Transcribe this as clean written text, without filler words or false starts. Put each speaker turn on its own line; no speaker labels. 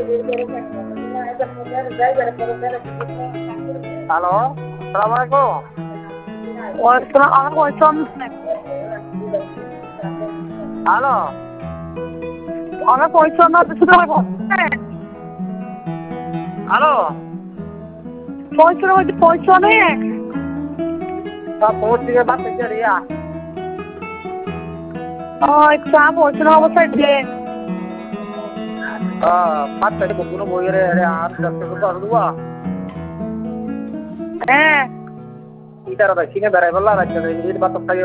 Hello, সালাম আলাইকুম।
আমার পয়সন
হ্যালো,
আমার পয়সন শুধু
হ্যালো,
পয়সন হচ্ছে পয়সনে
সব পৌঁছ থেকে বাদ থেকে রিয়া।
একটা পয়সন অবস্থায় যে
বাদ থেকে বকুনো বই রে আর দশ করে দেবো।
হ্যাঁ
ইটার ভাই সিনে বেড়াই বললা রাজ্য বাদ